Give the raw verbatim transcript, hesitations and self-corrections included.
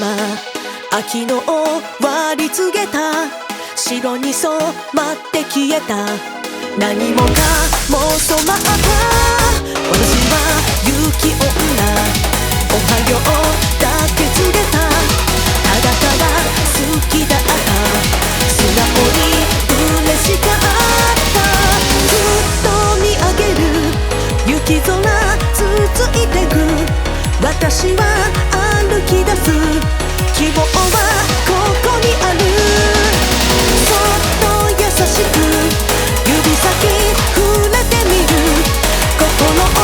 今秋の終わり告げた白に染まって消えた何もかも染まった私は雪女おはようだけ告げたただただ好きだった素直に嬉しかったずっと見上げる雪空続いてく私は歩き出す希望はここにあるそっと優しく指先触れてみる心を